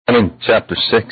Chapter 6.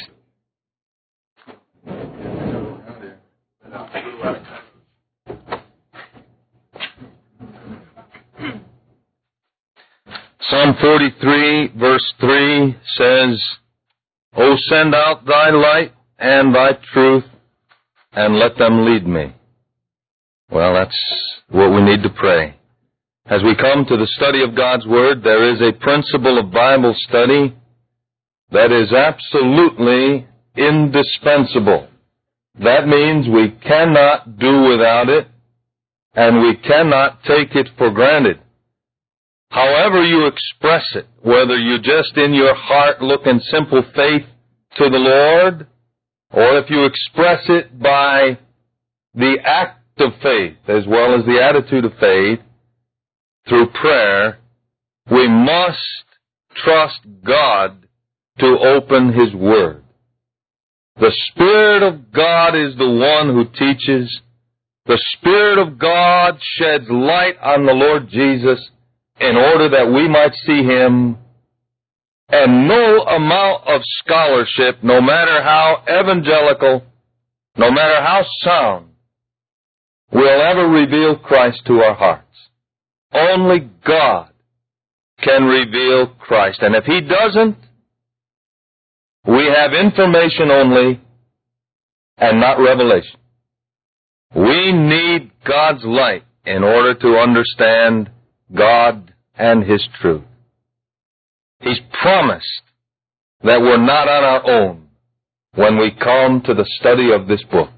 Psalm 43, verse 3 says, O send out thy light and thy truth, and let them lead me. Well, that's what we need to pray. As we come to the study of God's Word, there is a principle of Bible study that is absolutely indispensable. That means we cannot do without it, and we cannot take it for granted. However you express it, whether you just in your heart look in simple faith to the Lord, or if you express it by the act of faith as well as the attitude of faith through prayer, we must trust God to open His Word. The Spirit of God is the one who teaches. The Spirit of God sheds light on the Lord Jesus in order that we might see Him. And no amount of scholarship, no matter how evangelical, no matter how sound, will ever reveal Christ to our hearts. Only God can reveal Christ. And if He doesn't, we have information only and not revelation. We need God's light in order to understand God and His truth. He's promised that we're not on our own when we come to the study of this book.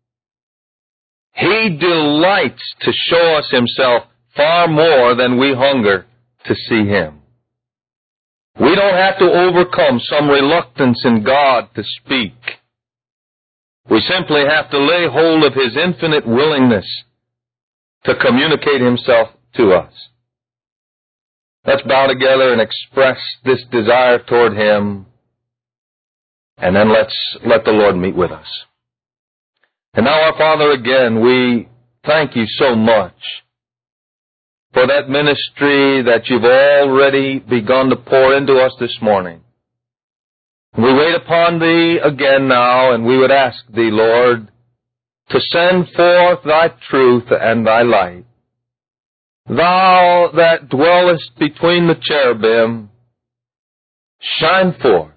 He delights to show us Himself far more than we hunger to see Him. We don't have to overcome some reluctance in God to speak. We simply have to lay hold of His infinite willingness to communicate Himself to us. Let's bow together and express this desire toward Him, and then let's let the Lord meet with us. And now, our Father, again, we thank You so much for that ministry that You've already begun to pour into us this morning. We wait upon Thee again now, and we would ask Thee, Lord, to send forth Thy truth and Thy light. Thou that dwellest between the cherubim, shine forth.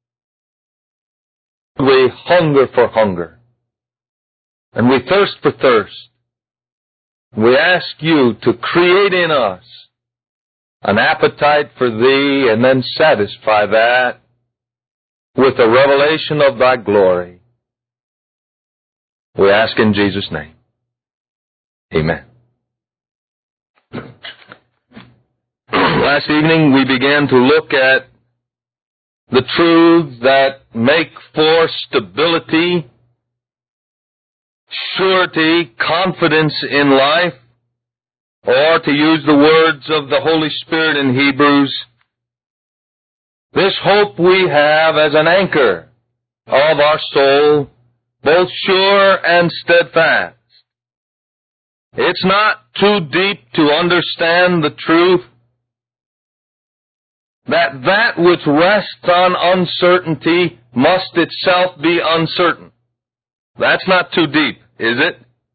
We hunger for hunger, and we thirst for thirst. We ask You to create in us an appetite for Thee and then satisfy that with the revelation of Thy glory. We ask in Jesus' name. Amen. Last evening we began to look at the truths that make for stability, surety, confidence in life, or to use the words of the Holy Spirit in Hebrews, this hope we have as an anchor of our soul, both sure and steadfast. It's not too deep to understand the truth that which rests on uncertainty must itself be uncertain. That's not too deep, is it?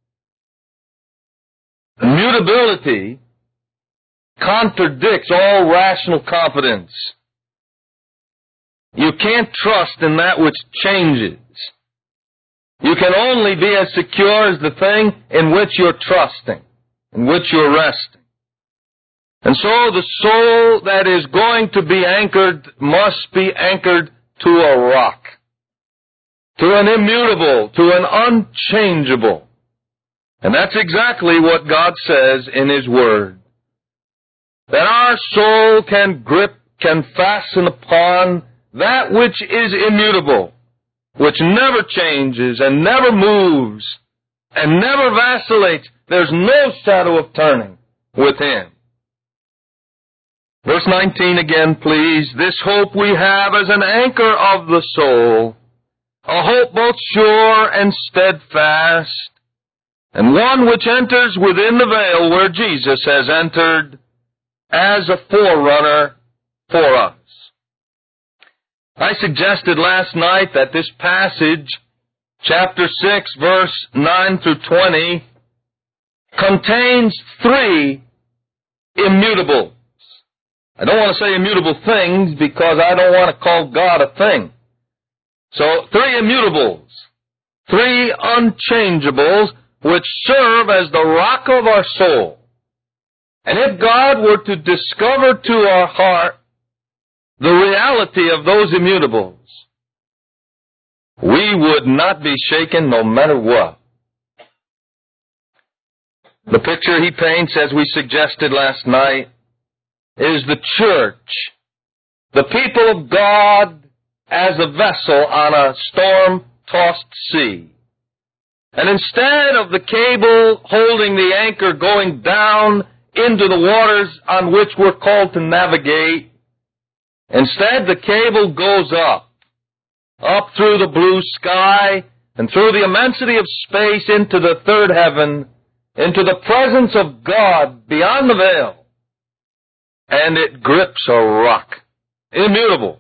Mutability contradicts all rational confidence. You can't trust in that which changes. You can only be as secure as the thing in which you're trusting, in which you're resting. And so the soul that is going to be anchored must be anchored to a rock, to an immutable, to an unchangeable. And that's exactly what God says in His Word. That our soul can grip, can fasten upon that which is immutable, which never changes and never moves and never vacillates. There's no shadow of turning with Him. Verse 19 again, please. This hope we have as an anchor of the soul, a hope both sure and steadfast, and one which enters within the veil where Jesus has entered as a forerunner for us. I suggested last night that this passage, chapter 6, verse 9 through 20, contains three immutables. I don't want to say immutable things because I don't want to call God a thing. So, three immutables, three unchangeables, which serve as the rock of our soul. And if God were to discover to our heart the reality of those immutables, we would not be shaken no matter what. The picture he paints, as we suggested last night, is the church, the people of God, as a vessel on a storm-tossed sea. And instead of the cable holding the anchor going down into the waters on which we're called to navigate, instead the cable goes up through the blue sky and through the immensity of space into the third heaven, into the presence of God beyond the veil, and it grips a rock, immutable.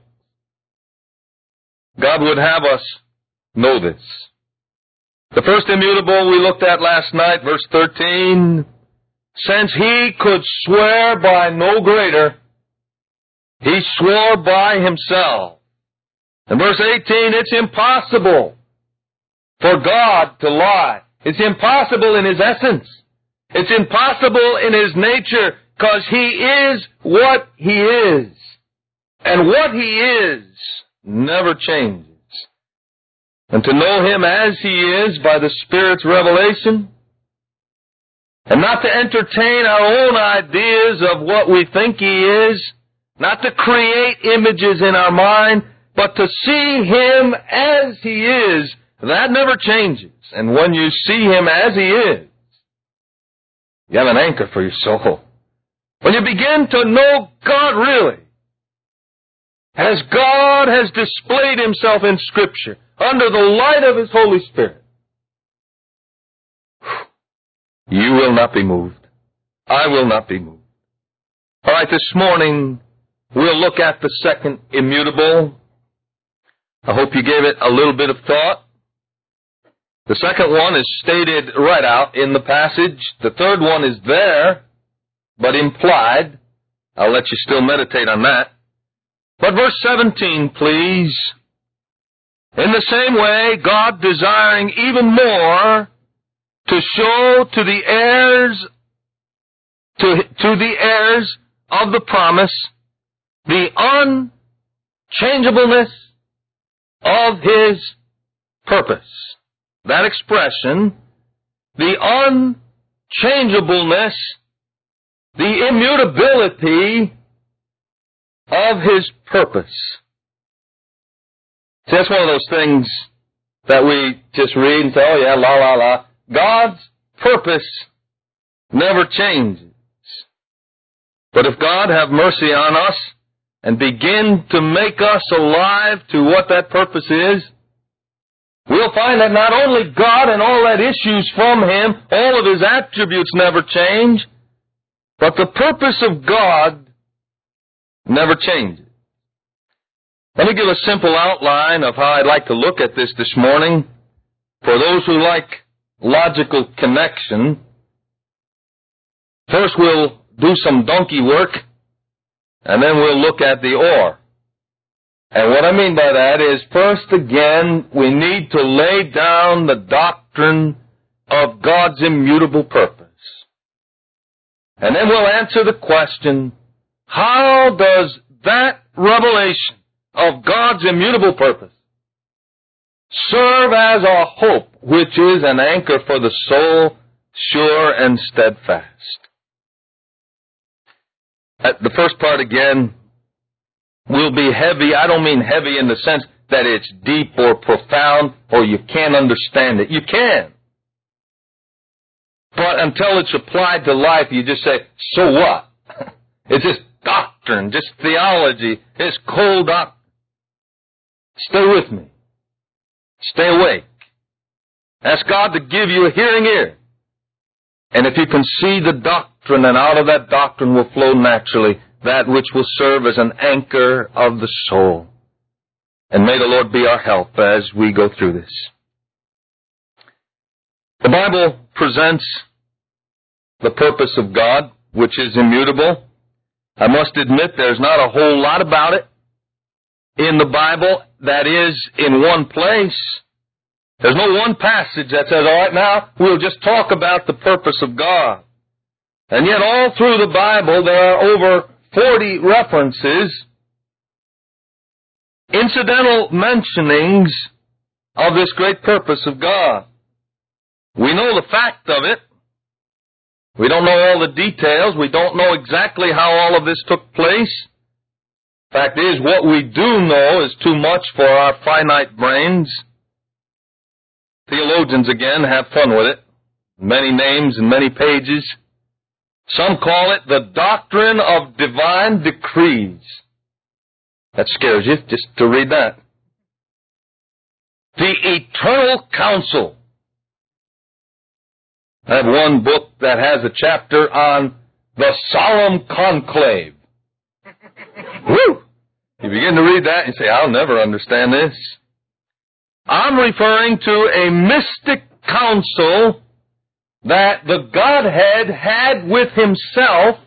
God would have us know this. The first immutable we looked at last night, verse 13, since he could swear by no greater, he swore by himself. In verse 18, it's impossible for God to lie. It's impossible in his essence. It's impossible in his nature, because he is what he is. And what he is never changes. And to know him as he is by the Spirit's revelation, and not to entertain our own ideas of what we think he is, not to create images in our mind, but to see him as he is, that never changes. And when you see him as he is, you have an anchor for your soul. When you begin to know God really, as God has displayed himself in Scripture, under the light of his Holy Spirit, you will not be moved. I will not be moved. All right, this morning, we'll look at the second immutable. I hope you gave it a little bit of thought. The second one is stated right out in the passage. The third one is there, but implied. I'll let you still meditate on that. But verse 17, please. In the same way, God desiring even more to show to the heirs of the promise the unchangeableness of his purpose. That expression, the unchangeableness, the immutability of his purpose. See, that's one of those things that we just read and say, oh yeah, la la la. God's purpose never changes. But if God have mercy on us and begin to make us alive to what that purpose is, we'll find that not only God and all that issues from him, all of his attributes never change, but the purpose of God never changes. Let me give a simple outline of how I'd like to look at this morning. For those who like logical connection, first we'll do some donkey work, and then we'll look at the or. And what I mean by that is, first again, we need to lay down the doctrine of God's immutable purpose. And then we'll answer the question, how does that revelation of God's immutable purpose serve as a hope, which is an anchor for the soul, sure and steadfast? The first part again will be heavy. I don't mean heavy in the sense that it's deep or profound or you can't understand it. You can. But until it's applied to life, you just say, so what? It's just doctrine, just theology. It's cold doctrine. Stay with me. Stay awake. Ask God to give you a hearing ear. And if you can see the doctrine, and out of that doctrine will flow naturally that which will serve as an anchor of the soul. And may the Lord be our help as we go through this. The Bible presents the purpose of God, which is immutable. I must admit there's not a whole lot about it in the Bible that is in one place. There's no one passage that says, all right, now we'll just talk about the purpose of God. And yet all through the Bible there are over 40 references, incidental mentionings of this great purpose of God. We know the fact of it. We don't know all the details. We don't know exactly how all of this took place. Fact is, what we do know is too much for our finite brains. Theologians, again, have fun with it. Many names and many pages. Some call it the doctrine of divine decrees. That scares you, just to read that. The eternal counsel. I have one book that has a chapter on the solemn conclave. Woo! You begin to read that and say, I'll never understand this. I'm referring to a mystic counsel that the Godhead had with Himself.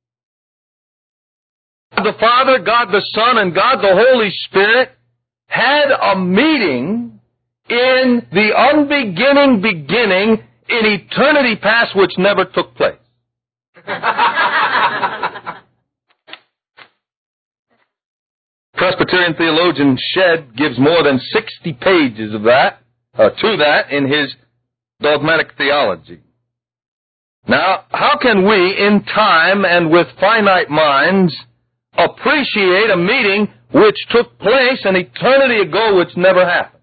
God the Father, God the Son, and God the Holy Spirit had a meeting in the unbeginning beginning in eternity past which never took place. Presbyterian theologian Shedd gives more than 60 pages of that, to that, in his dogmatic theology. Now, how can we, in time and with finite minds, appreciate a meeting which took place an eternity ago which never happened?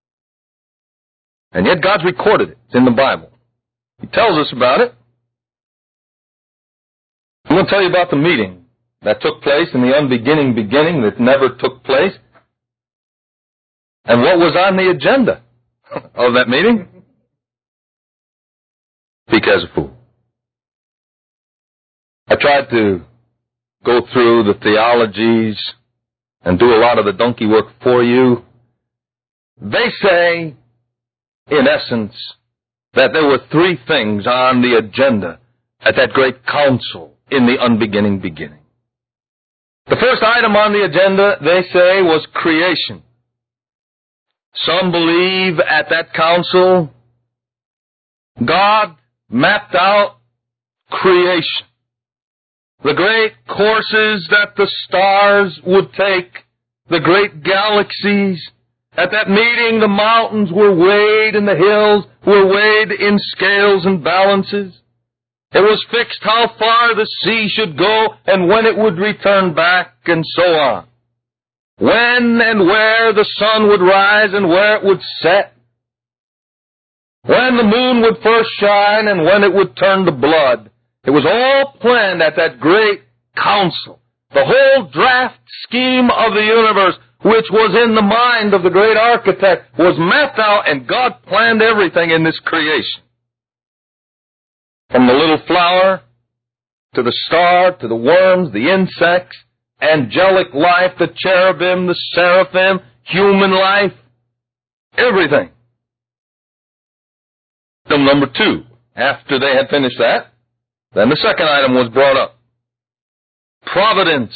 And yet God's recorded it. It's in the Bible. He tells us about it. I'm going to tell you about the meeting that took place in the unbeginning beginning that never took place. And what was on the agenda of that meeting? Speak as a fool. I tried to go through the theologies and do a lot of the donkey work for you. They say, in essence, that there were three things on the agenda at that great council in the unbeginning beginning. The first item on the agenda, they say, was creation. Some believe at that council, God mapped out creation. The great courses that the stars would take, the great galaxies. At that meeting, the mountains were weighed and the hills were weighed in scales and balances. It was fixed how far the sea should go and when it would return back, and so on. When and where the sun would rise and where it would set. When the moon would first shine and when it would turn to blood. It was all planned at that great council. The whole draft scheme of the universe, which was in the mind of the great architect, was mapped out, and God planned everything in this creation. From the little flower, to the star, to the worms, the insects, angelic life, the cherubim, the seraphim, human life, everything. Item number 2, after they had finished that, then the second item was brought up. Providence.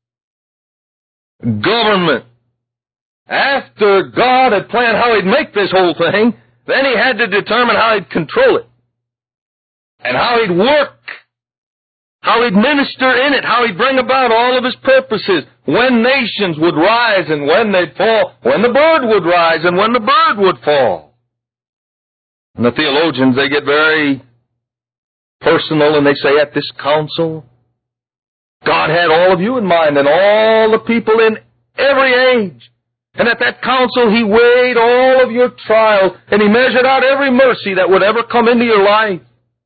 Government. After God had planned how He'd make this whole thing, then He had to determine how He'd control it. And how He'd work. How He'd minister in it. How He'd bring about all of His purposes. When nations would rise and when they'd fall. When the bird would rise and when the bird would fall. And the theologians, they get very personal, and they say, at this council, God had all of you in mind and all the people in every age. And at that council, He weighed all of your trials, and He measured out every mercy that would ever come into your life.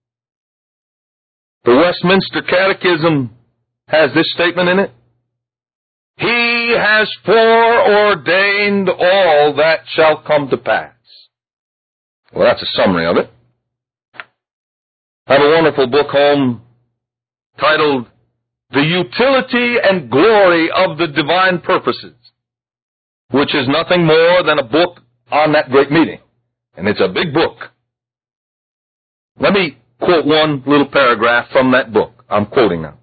The Westminster Catechism has this statement in it. He has foreordained all that shall come to pass. Well, that's a summary of it. I have a wonderful book home titled The Utility and Glory of the Divine Purposes. which is nothing more than a book on that great meeting. And it's a big book. Let me quote one little paragraph from that book. I'm quoting now.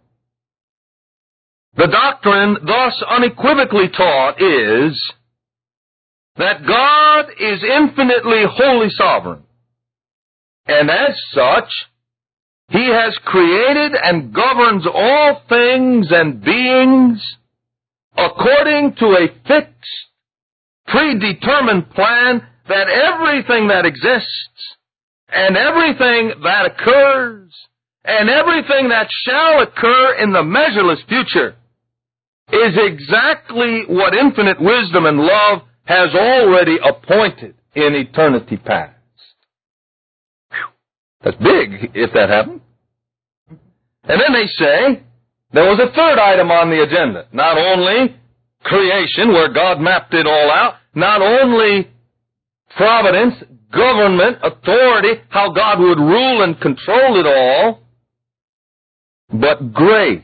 The doctrine thus unequivocally taught is that God is infinitely wholly sovereign, and as such, He has created and governs all things and beings according to a fixed, predetermined plan that everything that exists and everything that occurs and everything that shall occur in the measureless future is exactly what infinite wisdom and love has already appointed in eternity past. Whew. That's big, if that happened. And then they say there was a third item on the agenda. Not only creation, where God mapped it all out, not only providence, government, authority, how God would rule and control it all, but grace.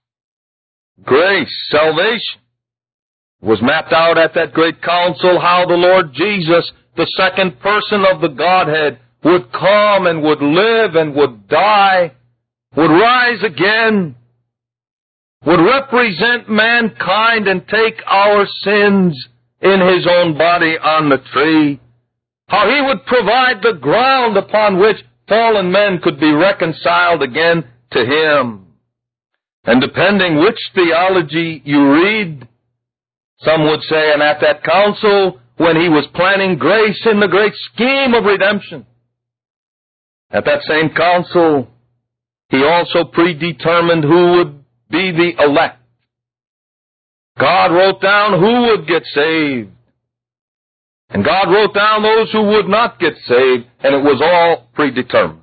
Grace, salvation, was mapped out at that great council, how the Lord Jesus, the second person of the Godhead, would come and would live and would die, would rise again, would represent mankind and take our sins in His own body on the tree, how He would provide the ground upon which fallen men could be reconciled again to Him. And depending which theology you read, some would say, and at that council, when He was planning grace in the great scheme of redemption, at that same council, He also predetermined who would be the elect. God wrote down who would get saved. And God wrote down those who would not get saved, and it was all predetermined.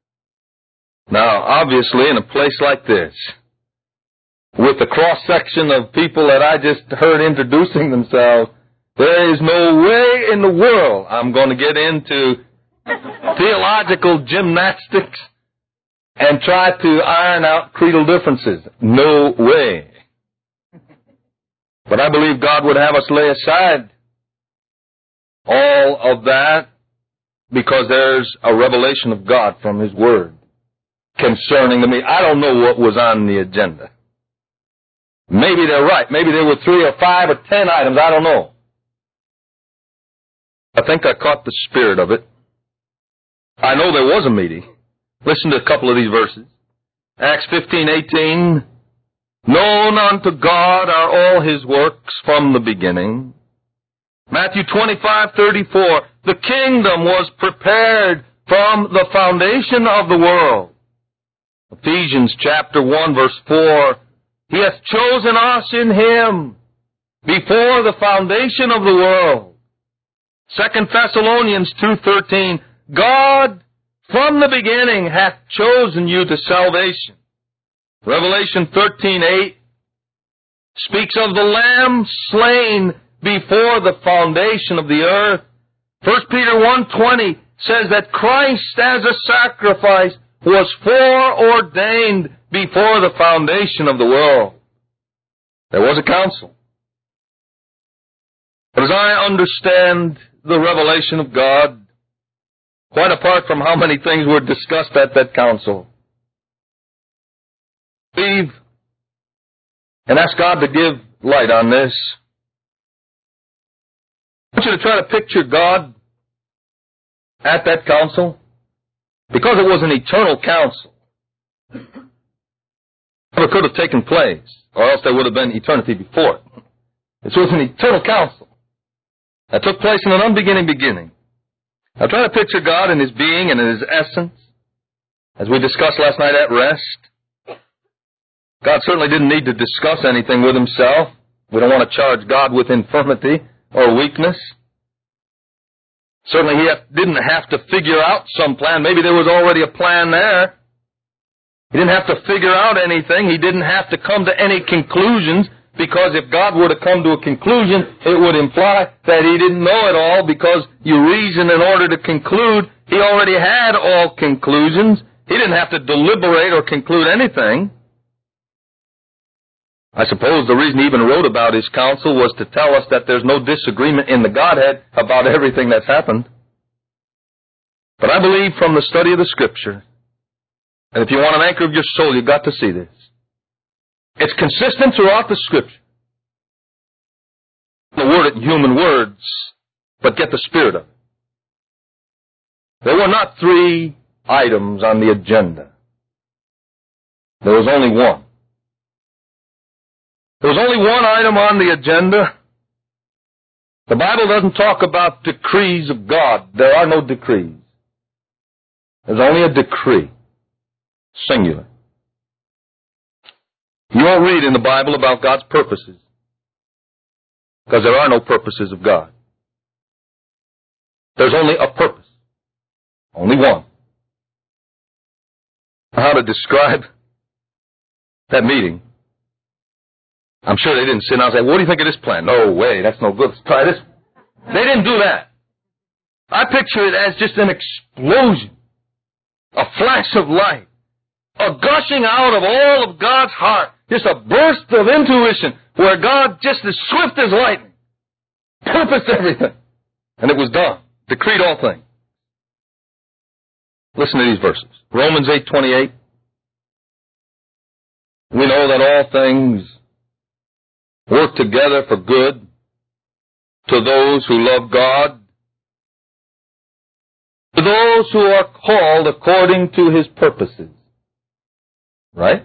Now, obviously, in a place like this, with the cross-section of people that I just heard introducing themselves, there is no way in the world I'm going to get into theological gymnastics and try to iron out creedal differences. No way. But I believe God would have us lay aside all of that because there's a revelation of God from His Word concerning the meeting. I don't know what was on the agenda. Maybe they're right. Maybe there were 3 or 5 or 10 items. I don't know. I think I caught the spirit of it. I know there was a meeting. Listen to a couple of these verses. Acts 15:18. Known unto God are all His works from the beginning. Matthew 25:34. The kingdom was prepared from the foundation of the world. Ephesians chapter 1 verse 4. He hath chosen us in Him before the foundation of the world. 2 Thessalonians 2:13. God from the beginning hath chosen you to salvation. Revelation 13:8 speaks of the Lamb slain before the foundation of the earth. 1 Peter 1:20 says that Christ as a sacrifice was foreordained before the foundation of the world. There was a council. But as I understand the revelation of God, quite apart from how many things were discussed at that council, believe and ask God to give light on this. I want you to try to picture God at that council, because it was an eternal council. Never could have taken place, or else there would have been eternity before it. This was an eternal council that took place in an unbeginning beginning. Now try to picture God in His being and in His essence, as we discussed last night at rest. God certainly didn't need to discuss anything with Himself. We don't want to charge God with infirmity or weakness. Certainly He didn't have to figure out some plan. Maybe there was already a plan there. He didn't have to figure out anything. He didn't have to come to any conclusions, because if God were to come to a conclusion, it would imply that He didn't know it all, because you reason in order to conclude. He already had all conclusions. He didn't have to deliberate or conclude anything. I suppose the reason he even wrote about his council was to tell us that there's no disagreement in the Godhead about everything that's happened. But I believe from the study of the Scripture, and if you want an anchor of your soul, you've got to see this. It's consistent throughout the Scripture. The word in human words, but get the spirit of it. There were not 3 items on the agenda. There was only one. There was only one item on the agenda. The Bible doesn't talk about decrees of God. There are no decrees. There's only a decree. Singular. You won't read in the Bible about God's purposes, because there are no purposes of God. There's only a purpose. Only one. How to describe that meeting? I'm sure they didn't sit down and say, what do you think of this plan? No way, that's no good. Let's try this. They didn't do that. I picture it as just an explosion, a flash of light, a gushing out of all of God's heart, just a burst of intuition where God, just as swift as lightning, purposed everything. And it was done. Decreed all things. Listen to these verses. Romans 8:28. We know that all things work together for good to those who love God, to those who are called according to His purposes. Right?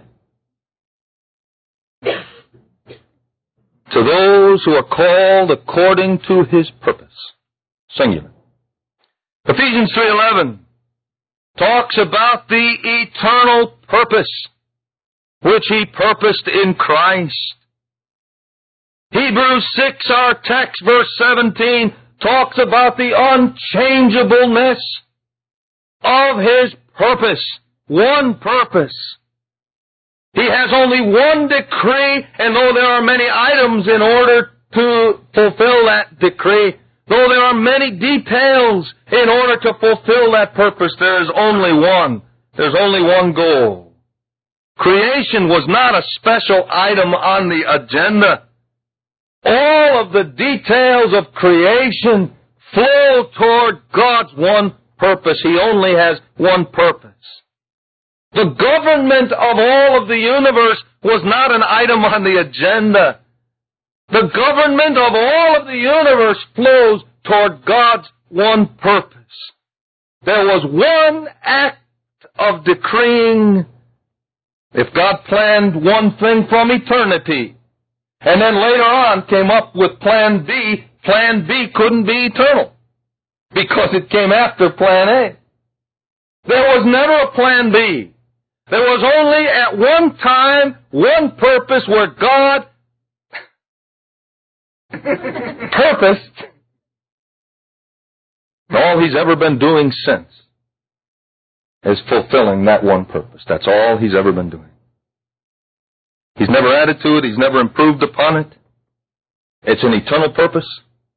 To those who are called according to His purpose. Singular. Ephesians 3:11 talks about the eternal purpose which He purposed in Christ. Hebrews 6, our text, verse 17, talks about the unchangeableness of His purpose. One purpose. He has only one decree, and though there are many items in order to fulfill that decree, though there are many details in order to fulfill that purpose, there is only one. There's only one goal. Creation was not a special item on the agenda. All of the details of creation flow toward God's one purpose. He only has one purpose. The government of all of the universe was not an item on the agenda. The government of all of the universe flows toward God's one purpose. There was one act of decreeing. If God planned one thing from eternity, and then later on came up with Plan B couldn't be eternal, because it came after Plan A. There was never a Plan B. There was only at one time one purpose where God purposed. All He's ever been doing since is fulfilling that one purpose. That's all He's ever been doing. He's never added to it. He's never improved upon it. It's an eternal purpose,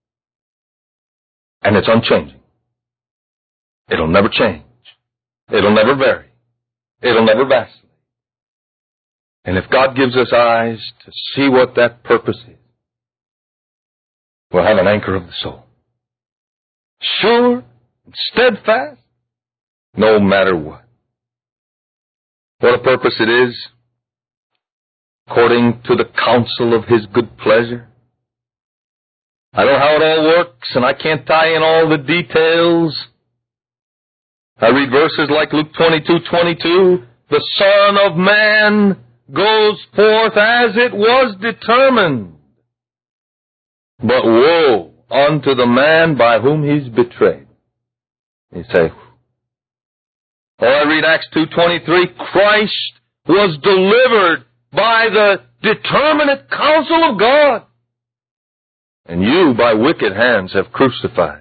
and it's unchanging. It'll never change. It'll never vary. It'll never vacillate. And if God gives us eyes to see what that purpose is, we'll have an anchor of the soul. Sure and steadfast, no matter what. What a purpose it is, according to the counsel of His good pleasure. I don't know how it all works, and I can't tie in all the details. I read verses like Luke 22:22. The Son of Man goes forth as it was determined. But woe unto the man by whom he's betrayed. You say, or I read Acts 2:23. Christ was delivered by the determinate counsel of God, and you by wicked hands have crucified.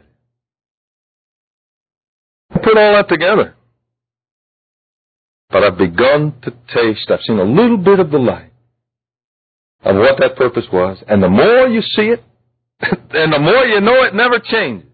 Put all that together. But I've begun to taste, I've seen a little bit of the light of what that purpose was. And the more you see it, and the more you know it never changes,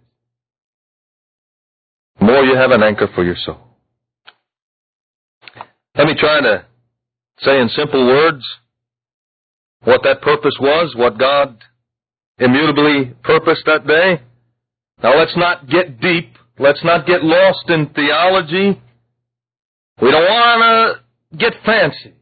the more you have an anchor for your soul. Let me try to say in simple words what that purpose was, what God immutably purposed that day? Now let's not get deep. Let's not get lost in theology. We don't want to get fancy.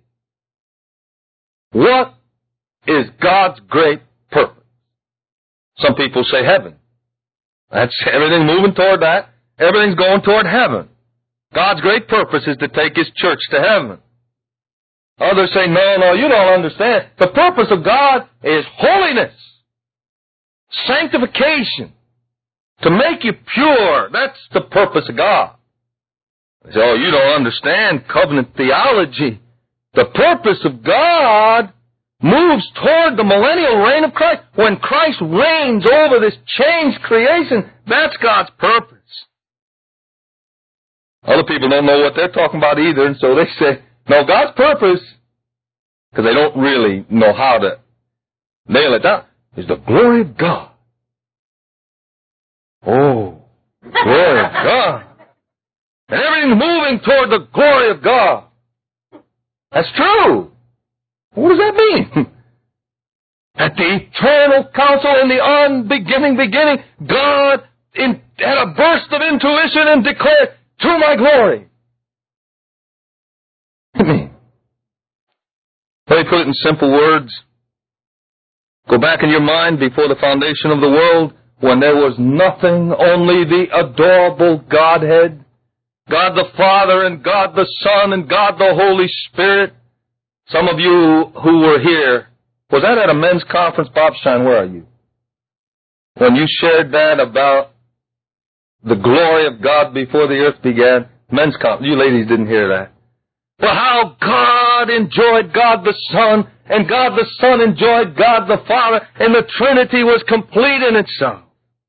What is God's great purpose? Some people say heaven. That's everything moving toward that. Everything's going toward heaven. God's great purpose is to take His church to heaven. Others say, no, you don't understand. The purpose of God is holiness, sanctification, to make you pure. That's the purpose of God. They say, you don't understand covenant theology. The purpose of God moves toward the millennial reign of Christ. When Christ reigns over this changed creation, that's God's purpose. Other people don't know what they're talking about either, and so they say, no, God's purpose, because they don't really know how to nail it down, is the glory of God. Oh, glory of God. And everything's moving toward the glory of God. That's true. What does that mean? At the eternal counsel in the unbeginning beginning, God had a burst of intuition and declared, to my glory. What do you mean? Let me put it in simple words. Go back in your mind before the foundation of the world, when there was nothing, only the adorable Godhead, God the Father and God the Son and God the Holy Spirit. Some of you who were here, was that at a men's conference? Bob Stein, where are you? When you shared that about the glory of God before the earth began, men's conference, you ladies didn't hear that. Well, how God enjoyed God the Son, and God the Son enjoyed God the Father, and the Trinity was complete in itself.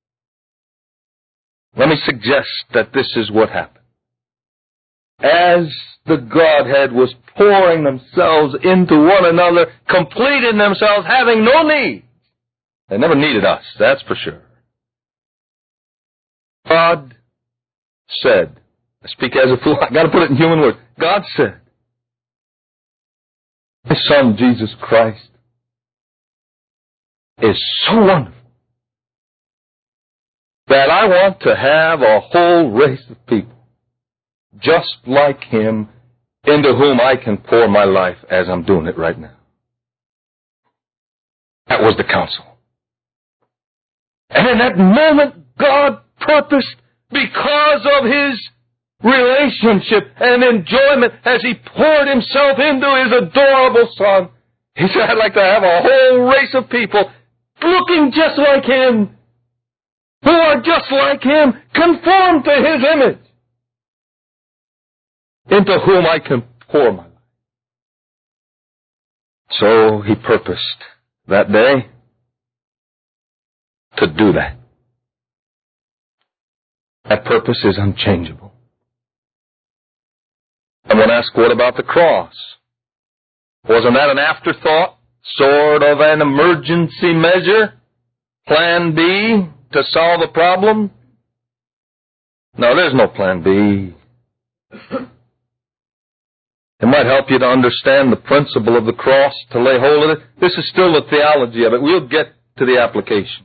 Let me suggest that this is what happened. As the Godhead was pouring themselves into one another, complete in themselves, having no need. They never needed us, that's for sure. God said, I speak as a fool, I got to put it in human words. God said, my Son, Jesus Christ, is so wonderful that I want to have a whole race of people just like Him, into whom I can pour my life as I'm doing it right now. That was the counsel. And in that moment, God purposed, because of His relationship and enjoyment as He poured Himself into His adorable Son, He said, I'd like to have a whole race of people looking just like Him, who are just like Him, conformed to His image, into whom I can pour my life. So He purposed that day to do that. That purpose is unchangeable. I'm going to ask, what about the cross? Wasn't that an afterthought? Sort of an emergency measure? Plan B to solve a problem? No, there's no plan B. It might help you to understand the principle of the cross, to lay hold of it. This is still the theology of it. We'll get to the application.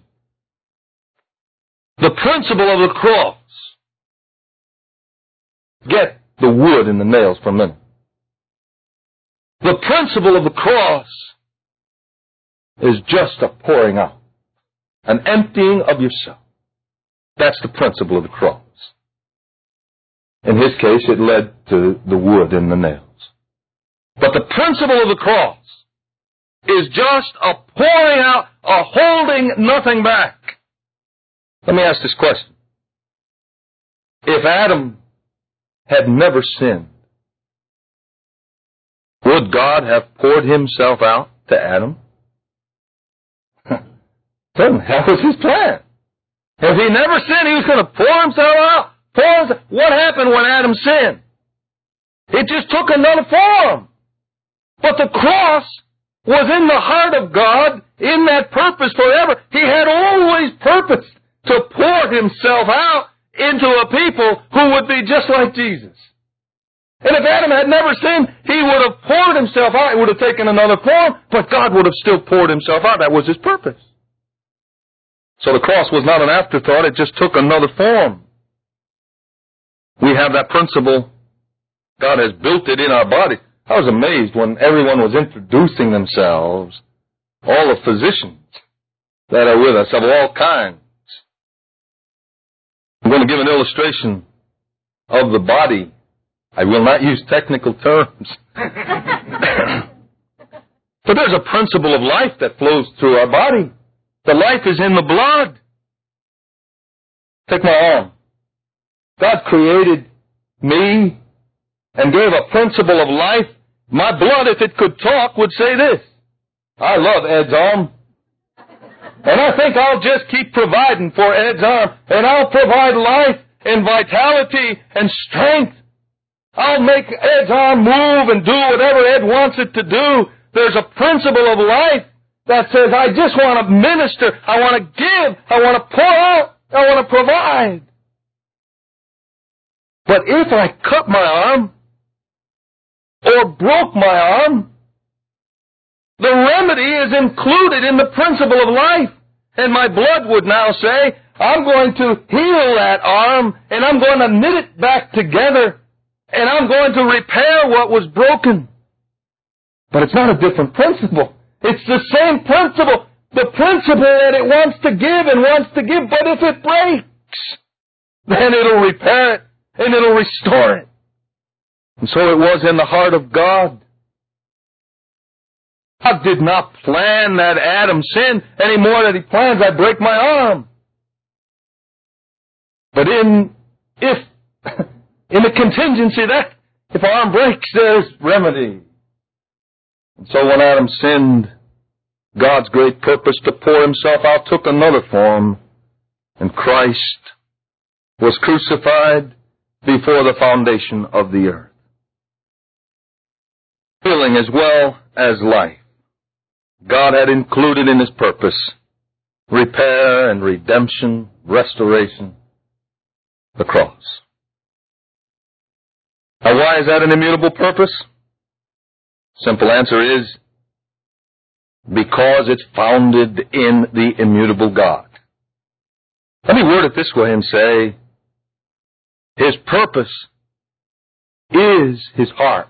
The principle of the cross. Get the wood and the nails for a minute. The principle of the cross is just a pouring out, an emptying of yourself. That's the principle of the cross. In his case, it led to the wood and the nails. But the principle of the cross is just a pouring out, a holding nothing back. Let me ask this question. If Adam had never sinned, would God have poured Himself out to Adam? That was His plan. If He never sinned, He was going to pour Himself out. What happened when Adam sinned? It just took another form. But the cross was in the heart of God, in that purpose forever. He had always purposed to pour Himself out into a people who would be just like Jesus. And if Adam had never sinned, he would have poured himself out. He would have taken another form, but God would have still poured himself out. That was his purpose. So the cross was not an afterthought. It just took another form. We have that principle. God has built it in our body. I was amazed when everyone was introducing themselves, all the physicians that are with us of all kinds. I'm going to give an illustration of the body. I will not use technical terms. But there's a principle of life that flows through our body. The life is in the blood. Take my arm. God created me and gave a principle of life. My blood, if it could talk, would say this. I love Ed's arm. And I think I'll just keep providing for Ed's arm. And I'll provide life and vitality and strength. I'll make Ed's arm move and do whatever Ed wants it to do. There's a principle of life that says, I just want to minister. I want to give. I want to pour out. I want to provide. But if I cut my arm or broke my arm, the remedy is included in the principle of life. And my blood would now say, I'm going to heal that arm and I'm going to knit it back together and I'm going to repair what was broken. But it's not a different principle. It's the same principle. The principle that it wants to give and wants to give, but if it breaks, then it'll repair it and it'll restore it. And so it was in the heart of God. God did not plan that Adam sin any more than he plans I break my arm. But in the contingency that if our arm breaks, there's remedy. And so when Adam sinned, God's great purpose to pour himself out took another form, and Christ was crucified before the foundation of the earth. Healing as well as life, God had included in his purpose repair and redemption, restoration, the cross. Now why is that an immutable purpose? Simple answer is because it's founded in the immutable God. Let me word it this way and say, his purpose is his heart.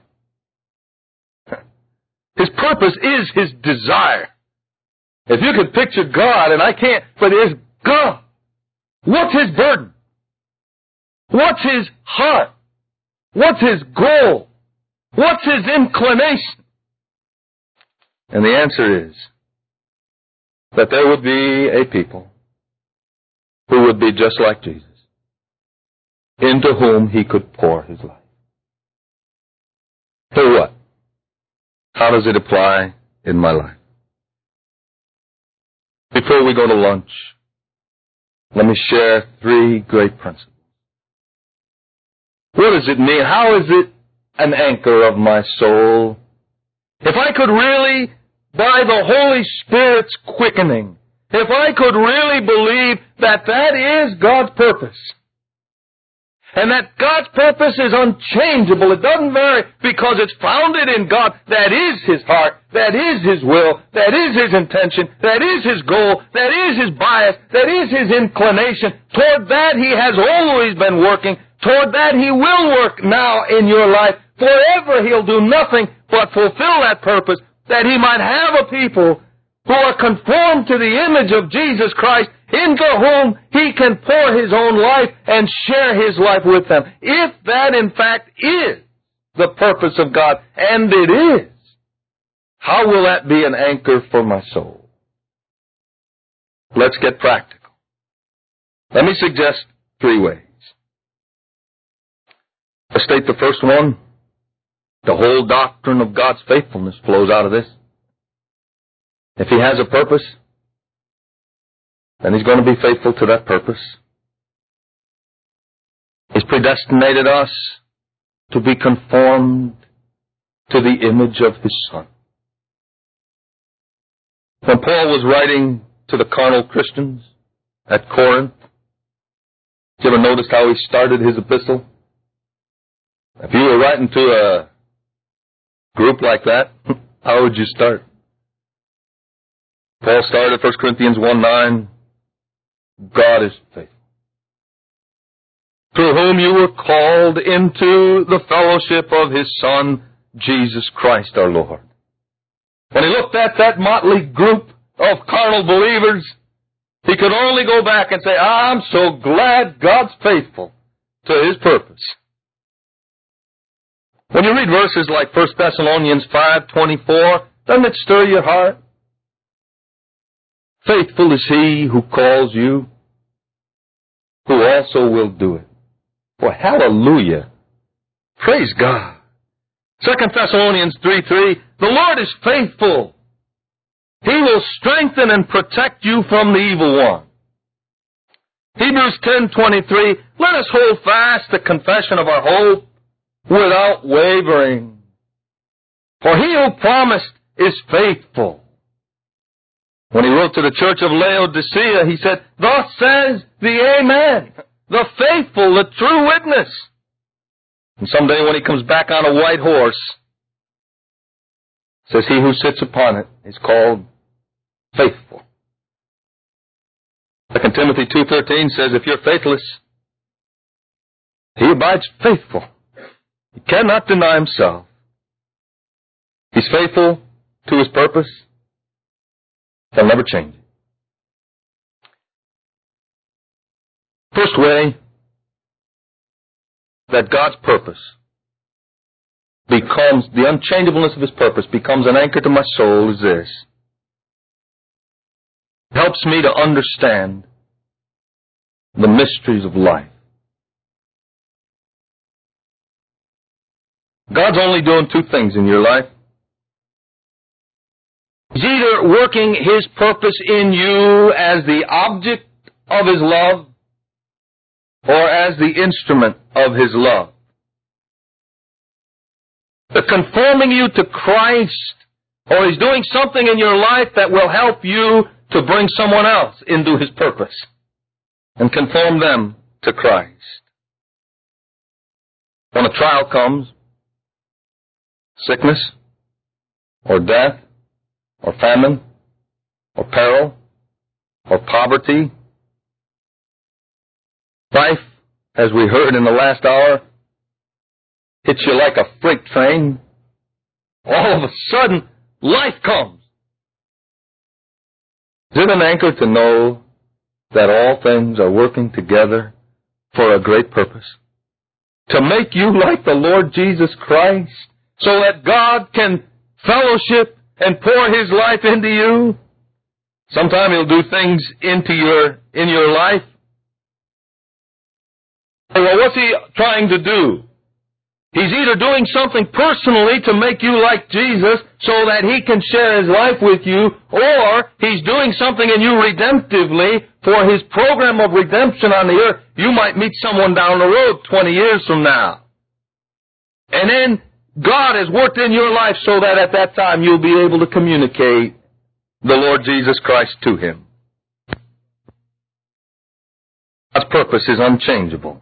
His purpose is his desire. If you could picture God, and I can't, but it is God. What's his burden? What's his heart? What's his goal? What's his inclination? And the answer is that there would be a people who would be just like Jesus, into whom he could pour his life. So what? How does it apply in my life? Before we go to lunch, let me share 3 great principles. What does it mean? How is it an anchor of my soul? If I could really, by the Holy Spirit's quickening, if I could really believe that that is God's purpose, and that God's purpose is unchangeable, it doesn't vary because it's founded in God, that is his heart, that is his will, that is his intention, that is his goal, that is his bias, that is his inclination. Toward that he has always been working. Toward that he will work now in your life. Forever he'll do nothing but fulfill that purpose, that he might have a people who are conformed to the image of Jesus Christ, into whom he can pour his own life and share his life with them. If that in fact is the purpose of God, and it is, how will that be an anchor for my soul? Let's get practical. Let me suggest 3 ways. I'll state the first one. The whole doctrine of God's faithfulness flows out of this. If he has a purpose, then he's going to be faithful to that purpose. He's predestinated us to be conformed to the image of his Son. When Paul was writing to the carnal Christians at Corinth, did you ever notice how he started his epistle? If you were writing to a group like that, how would you start? Paul started 1 Corinthians 1:9. God is faithful, through whom you were called into the fellowship of His Son, Jesus Christ our Lord. When he looked at that motley group of carnal believers, he could only go back and say, I'm so glad God's faithful to His purpose. When you read verses like 1 Thessalonians 5:24, doesn't it stir your heart? Faithful is He who calls you, who also will do it. Boy, hallelujah. Praise God. 2 Thessalonians 3:3, the Lord is faithful. He will strengthen and protect you from the evil one. Hebrews 10:23, let us hold fast the confession of our hope without wavering. For He who promised is faithful. When he wrote to the church of Laodicea, he said, thus says the Amen, the faithful, the true witness. And someday when he comes back on a white horse, says he who sits upon it is called faithful. 2 Timothy 2:13 says, if you're faithless, he abides faithful. He cannot deny himself. He's faithful to his purpose. He'll never change it. First way that God's purpose becomes, the unchangeableness of His purpose becomes an anchor to my soul is this. It helps me to understand the mysteries of life. God's only doing two things in your life. He's either working His purpose in you as the object of His love or as the instrument of His love. The conforming you to Christ, or He's doing something in your life that will help you to bring someone else into His purpose and conform them to Christ. When a trial comes, sickness or death or famine or peril or poverty, life, as we heard in the last hour, hits you like a freight train. All of a sudden, life comes. Is it an anchor to know that all things are working together for a great purpose? To make you like the Lord Jesus Christ, so that God can fellowship and pour His life into you? Sometime He'll do things in your life. Well, what's He trying to do? He's either doing something personally to make you like Jesus so that He can share His life with you, or He's doing something in you redemptively for His program of redemption on the earth. You might meet someone down the road 20 years from now. And then God has worked in your life so that at that time you'll be able to communicate the Lord Jesus Christ to him. God's purpose is unchangeable.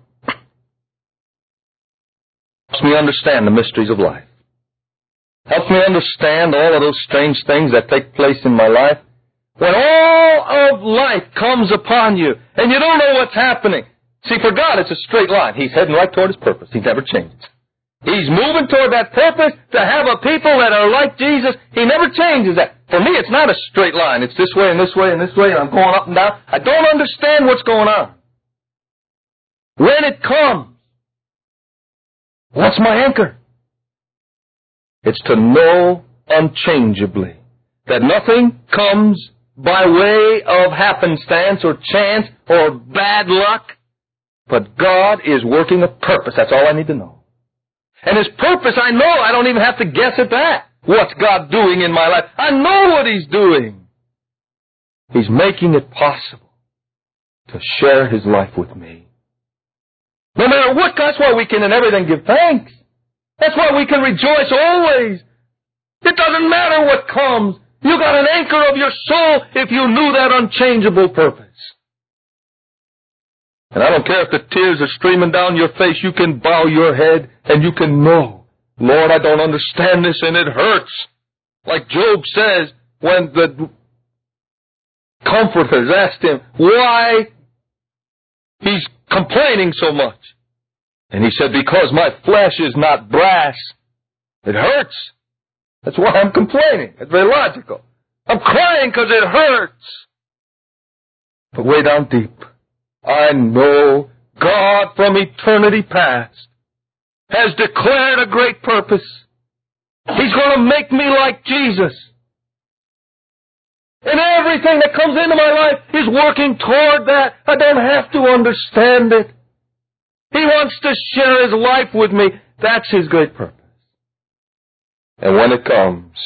Helps me understand the mysteries of life. Helps me understand all of those strange things that take place in my life. When all of life comes upon you and you don't know what's happening. See, for God it's a straight line. He's heading right toward His purpose. He never changes. He's moving toward that purpose to have a people that are like Jesus. He never changes that. For me, it's not a straight line. It's this way and this way and this way, and I'm going up and down. I don't understand what's going on. When it comes, what's my anchor? It's to know unchangeably that nothing comes by way of happenstance or chance or bad luck, but God is working a purpose. That's all I need to know. And His purpose, I know. I don't even have to guess at that. What's God doing in my life? I know what He's doing. He's making it possible to share His life with me. No matter what, that's why we can in everything give thanks. That's why we can rejoice always. It doesn't matter what comes. You got an anchor of your soul if you knew that unchangeable purpose. And I don't care if the tears are streaming down your face, you can bow your head and you can know, Lord, I don't understand this and it hurts. Like Job says when the comforters asked him why he's complaining so much. And he said, because my flesh is not brass. It hurts. That's why I'm complaining. It's very logical. I'm crying because it hurts. But way down deep, I know God from eternity past has declared a great purpose. He's going to make me like Jesus. And everything that comes into my life is working toward that. I don't have to understand it. He wants to share His life with me. That's His great purpose. And when it comes,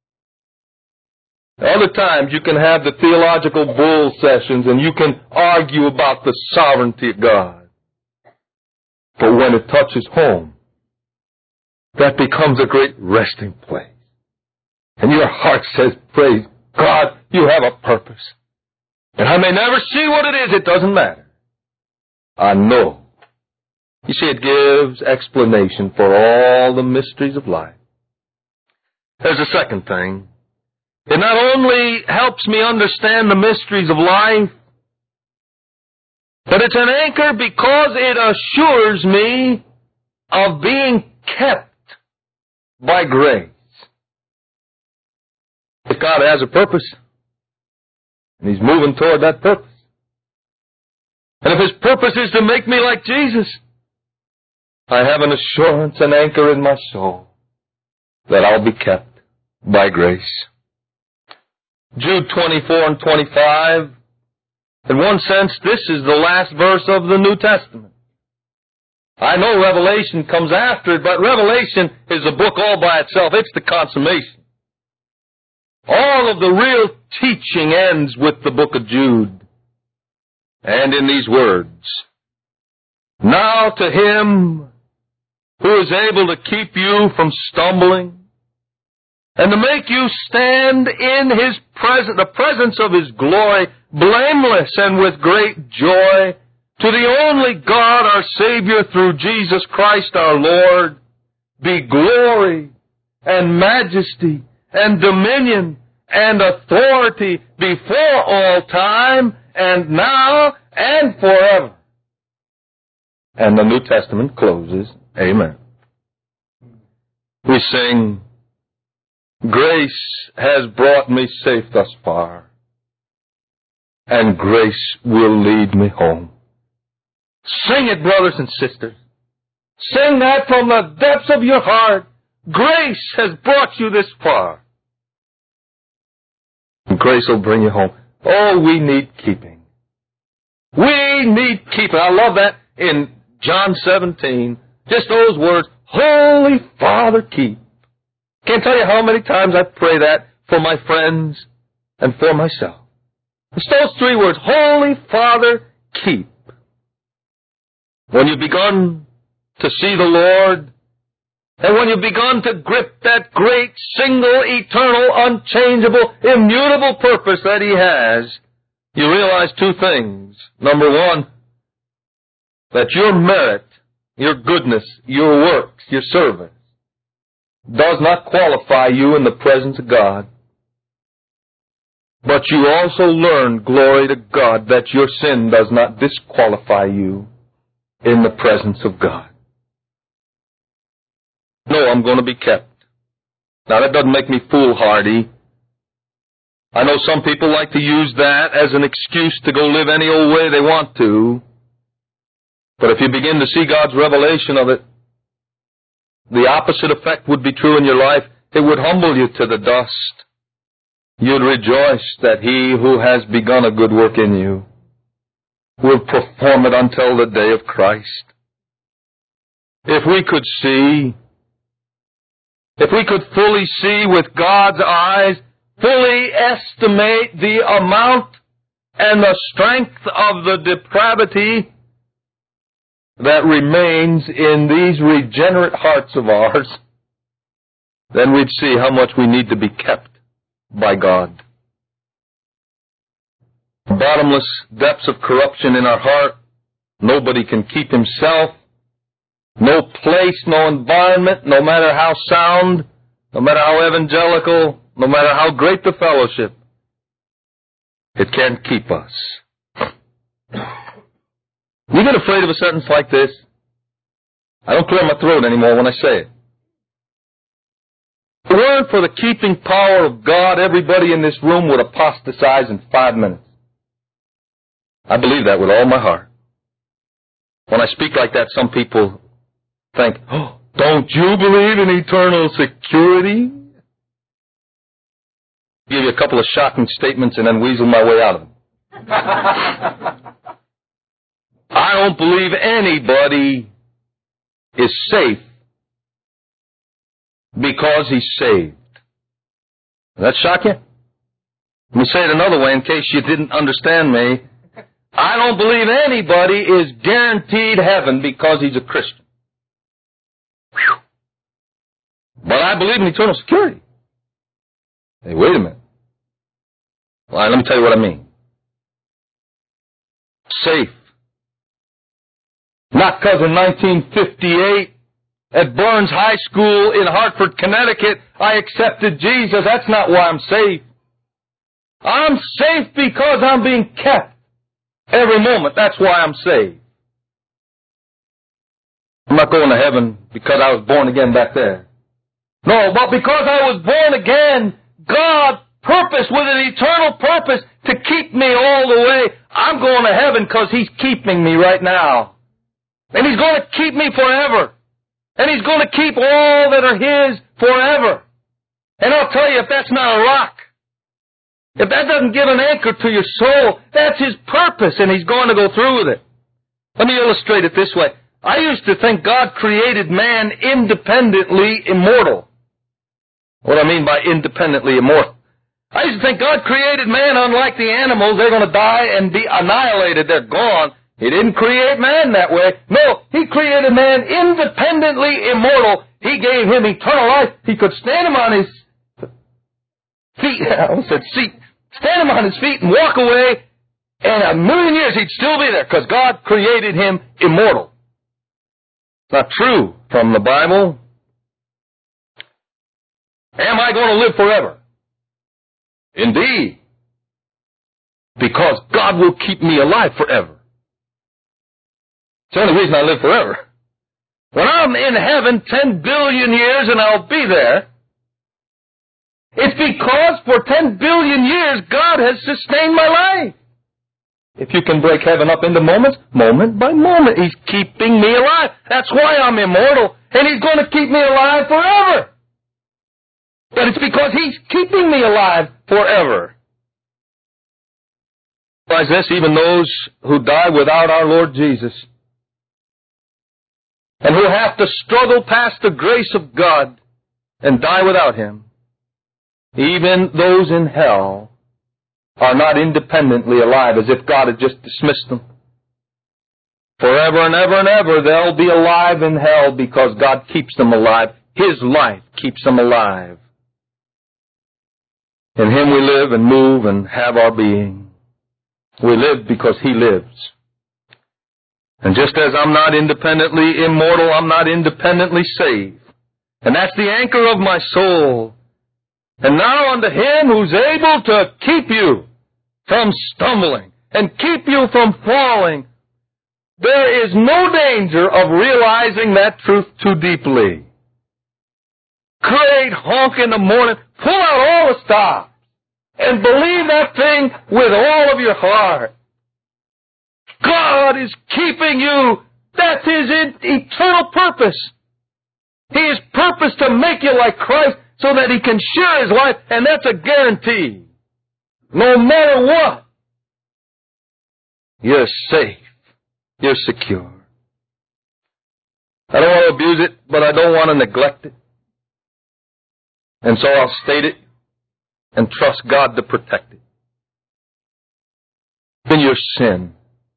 other times you can have the theological bull sessions and you can argue about the sovereignty of God. But when it touches home, that becomes a great resting place. And your heart says, praise God, you have a purpose. And I may never see what it is, it doesn't matter. I know. You see, it gives explanation for all the mysteries of life. There's a second thing. It not only helps me understand the mysteries of life, but it's an anchor because it assures me of being kept by grace. If God has a purpose, and He's moving toward that purpose, and if His purpose is to make me like Jesus, I have an assurance, an anchor in my soul, that I'll be kept by grace. Jude 24 and 25, in one sense, this is the last verse of the New Testament. I know Revelation comes after it, but Revelation is a book all by itself. It's the consummation. All of the real teaching ends with the book of Jude. And in these words, now to Him who is able to keep you from stumbling, and to make you stand in the presence of His glory, blameless and with great joy, to the only God our Savior through Jesus Christ our Lord, be glory and majesty and dominion and authority before all time and now and forever. And the New Testament closes, Amen. We sing, grace has brought me safe thus far, and grace will lead me home. Sing it, brothers and sisters. Sing that from the depths of your heart. Grace has brought you this far. And grace will bring you home. Oh, we need keeping. We need keeping. I love that in John 17. Just those words, Holy Father, keep. Can't tell you how many times I pray that for my friends and for myself. It's those three words, Holy Father, keep. When you've begun to see the Lord, and when you've begun to grip that great, single, eternal, unchangeable, immutable purpose that He has, you realize two things. Number one, that your merit, your goodness, your works, your service, does not qualify you in the presence of God. But you also learn, glory to God, that your sin does not disqualify you in the presence of God. No, I'm going to be kept. Now, that doesn't make me foolhardy. I know some people like to use that as an excuse to go live any old way they want to. But if you begin to see God's revelation of it, the opposite effect would be true in your life. It would humble you to the dust. You'd rejoice that He who has begun a good work in you will perform it until the day of Christ. If we could see, if we could fully see with God's eyes, fully estimate the amount and the strength of the depravity that remains in these regenerate hearts of ours, then we'd see how much we need to be kept by God. Bottomless depths of corruption in our heart Nobody can keep himself. No place, no environment, no matter how sound, no matter how evangelical, no matter how great the fellowship, it can't keep us. You get afraid of a sentence like this? I don't clear my throat anymore when I say it. If it weren't for the keeping power of God, everybody in this room would apostatize in 5 minutes. I believe that with all my heart. When I speak like that, some people think, oh, don't you believe in eternal security? Give you a couple of shocking statements and then weasel my way out of them. I don't believe anybody is safe because he's saved. Does that shock you? Let me say it another way in case you didn't understand me. I don't believe anybody is guaranteed heaven because he's a Christian. Whew. But I believe in eternal security. Hey, wait a minute. Well, let me tell you what I mean. Safe. Not because in 1958 at Burns High School in Hartford, Connecticut, I accepted Jesus. That's not why I'm safe. I'm safe because I'm being kept every moment. That's why I'm saved. I'm not going to heaven because I was born again back there. No, but because I was born again, God purposed with an eternal purpose to keep me all the way. I'm going to heaven because He's keeping me right now. And He's going to keep me forever. And He's going to keep all that are His forever. And I'll tell you, if that's not a rock, if that doesn't give an anchor to your soul, that's His purpose, and He's going to go through with it. Let me illustrate it this way. I used to think God created man independently immortal. What do I mean by independently immortal? I used to think God created man unlike the animals. They're going to die and be annihilated. They're gone. He didn't create man that way. No, He created man independently immortal. He gave him eternal life. He could stand him on his feet. I almost said seat. Stand him on his feet and walk away, and 1,000,000 years he'd still be there because God created him immortal. It's not true from the Bible. Am I going to live forever? Indeed. Because God will keep me alive forever. It's the only reason I live forever. When I'm in heaven 10 billion years and I'll be there, it's because for 10 billion years God has sustained my life. If you can break heaven up into moments, moment by moment, He's keeping me alive. That's why I'm immortal, and He's going to keep me alive forever. But it's because He's keeping me alive forever. Realize this, even those who die without our Lord Jesus, and who have to struggle past the grace of God and die without Him, even those in hell are not independently alive, as if God had just dismissed them. Forever and ever and ever, they'll be alive in hell because God keeps them alive. His life keeps them alive. In Him we live and move and have our being. We live because He lives. And just as I'm not independently immortal, I'm not independently saved. And that's the anchor of my soul. And now unto Him who's able to keep you from stumbling and keep you from falling, there is no danger of realizing that truth too deeply. Great honk in the morning, pull out all the stops and believe that thing with all of your heart. God is keeping you. That's His eternal purpose. He has purposed to make you like Christ so that He can share His life, and that's a guarantee. No matter what, you're safe. You're secure. I don't want to abuse it, but I don't want to neglect it. And so I'll state it and trust God to protect it. Then your sin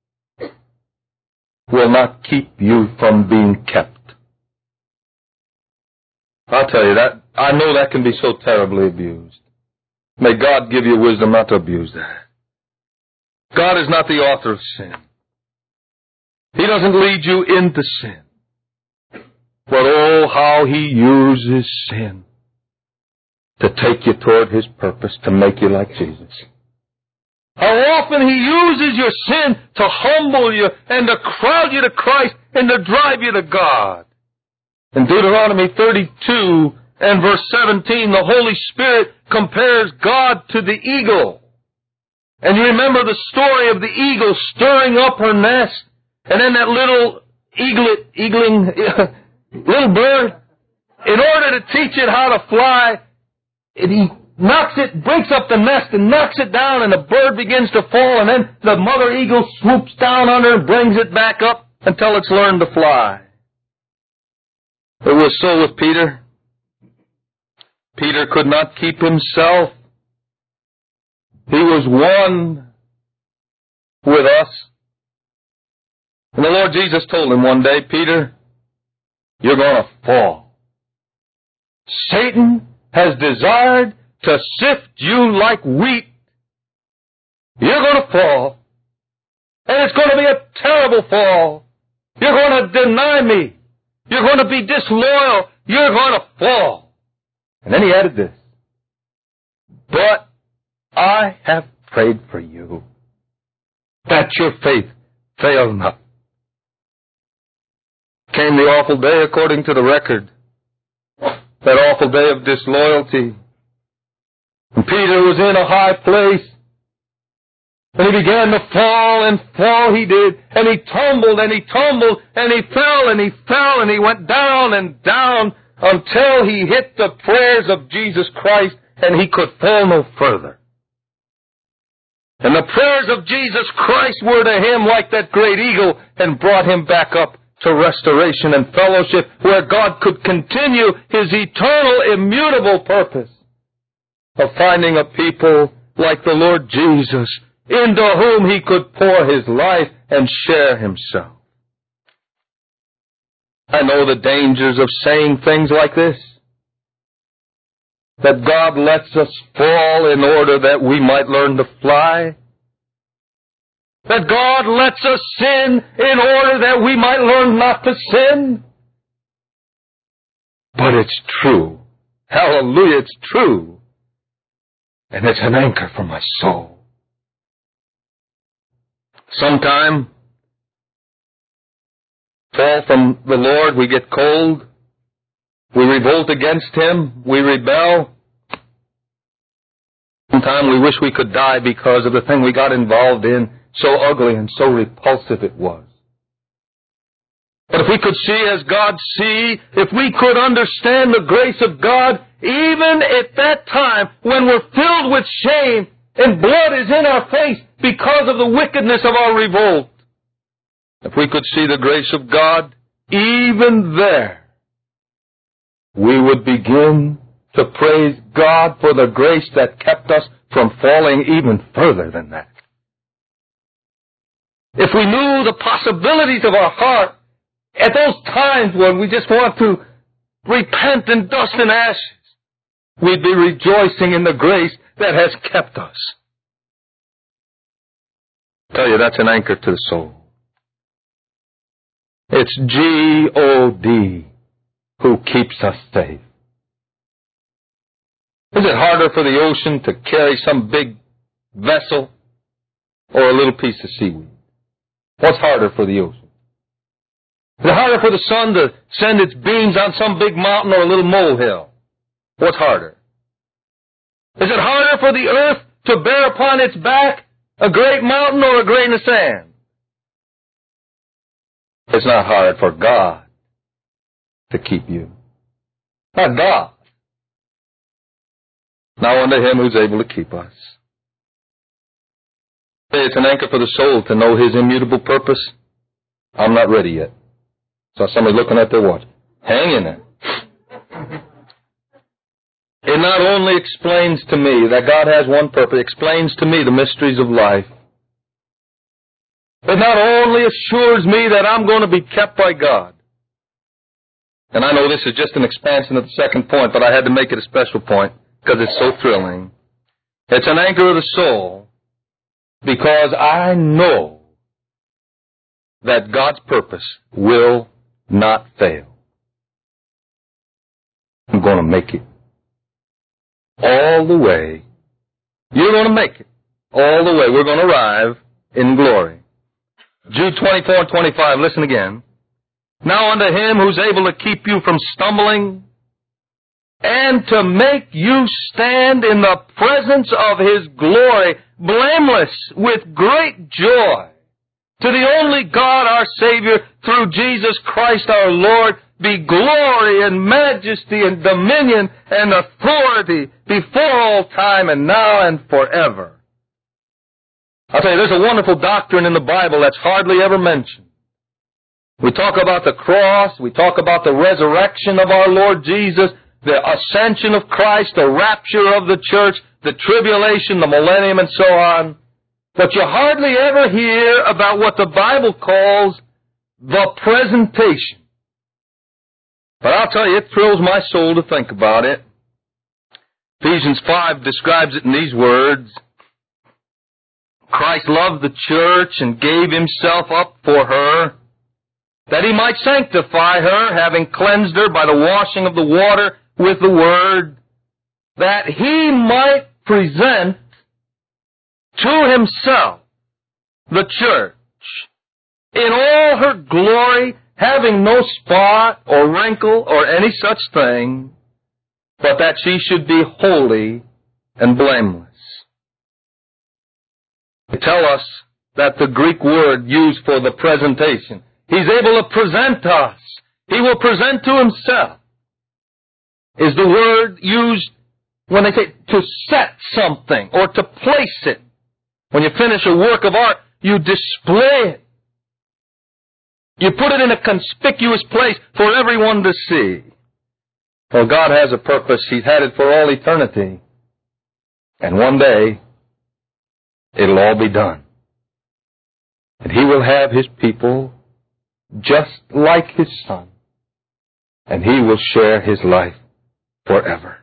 will not keep you from being kept. I'll tell you that. I know that can be so terribly abused. May God give you wisdom not to abuse that. God is not the author of sin. He doesn't lead you into sin. But oh, how He uses sin to take you toward His purpose, to make you like Jesus. How often He uses your sin to humble you and to crowd you to Christ and to drive you to God. In Deuteronomy 32 and verse 17, the Holy Spirit compares God to the eagle. And you remember the story of the eagle stirring up her nest, and then that little little bird, in order to teach it how to fly, he knocks it, breaks up the nest and knocks it down, and the bird begins to fall, and then the mother eagle swoops down on her and brings it back up until it's learned to fly. It was so with Peter. Peter could not keep himself. He was one with us. And the Lord Jesus told him one day, Peter, you're going to fall. Satan has desired to sift you like wheat. You're going to fall. And it's going to be a terrible fall. You're going to deny me. You're going to be disloyal. You're going to fall. And then he added this. But I have prayed for you, that your faith fail not. Came the awful day according to the record. That awful day of disloyalty. And Peter was in a high place. And he began to fall, and fall he did. And he tumbled, and he tumbled, and he fell, and he fell, and he went down and down until he hit the prayers of Jesus Christ, and he could fall no further. And the prayers of Jesus Christ were to him like that great eagle, and brought him back up to restoration and fellowship, where God could continue His eternal, immutable purpose of finding a people like the Lord Jesus, into whom He could pour His life and share Himself. I know the dangers of saying things like this. That God lets us fall in order that we might learn to fly. That God lets us sin in order that we might learn not to sin. But it's true. Hallelujah, it's true. And it's an anchor for my soul. Sometime, fall from the Lord, we get cold. We revolt against Him. We rebel. Sometimes we wish we could die because of the thing we got involved in. So ugly and so repulsive it was. But if we could see as God see, if we could understand the grace of God, even at that time when we're filled with shame and blood is in our face because of the wickedness of our revolt, if we could see the grace of God, even there, we would begin to praise God for the grace that kept us from falling even further than that. If we knew the possibilities of our heart at those times when we just want to repent in dust and ashes, we'd be rejoicing in the grace that has kept us. I tell you, that's an anchor to the soul. It's G-O-D who keeps us safe. Is it harder for the ocean to carry some big vessel or a little piece of seaweed? What's harder for the ocean? Is it harder for the sun to send its beams on some big mountain or a little molehill? What's harder? Is it harder for the earth to bear upon its back a great mountain or a grain of sand? It's not hard for God to keep you. Not God. Now unto Him who's able to keep us. It's an anchor for the soul to know His immutable purpose. I'm not ready yet. So somebody looking at their watch. Hang in there. It not only explains to me that God has one purpose, it explains to me the mysteries of life. It not only assures me that I'm going to be kept by God. And I know this is just an expansion of the second point, but I had to make it a special point because it's so thrilling. It's an anchor of the soul because I know that God's purpose will not fail. I'm going to make it all the way. You're going to make it all the way. We're going to arrive in glory. Jude 24 and 25, listen again. Now unto him who's able to keep you from stumbling and to make you stand in the presence of his glory, blameless with great joy. To the only God our Savior, through Jesus Christ our Lord, be glory and majesty and dominion and authority before all time and now and forever. I'll tell you, there's a wonderful doctrine in the Bible that's hardly ever mentioned. We talk about the cross, we talk about the resurrection of our Lord Jesus, the ascension of Christ, the rapture of the church, the tribulation, the millennium, and so on. But you hardly ever hear about what the Bible calls the presentation. But I'll tell you, it thrills my soul to think about it. Ephesians 5 describes it in these words. Christ loved the church and gave himself up for her, that he might sanctify her, having cleansed her by the washing of the water with the word, that he might present to himself the church in all her glory, having no spot or wrinkle or any such thing, but that she should be holy and blameless. They tell us that the Greek word used for the presentation, he's able to present us, he will present to himself, is the word used when they say to set something or to place it. When you finish a work of art, you display it. You put it in a conspicuous place for everyone to see. Well, God has a purpose. He's had it for all eternity. And one day, it'll all be done. And he will have his people just like his Son. And he will share his life forever.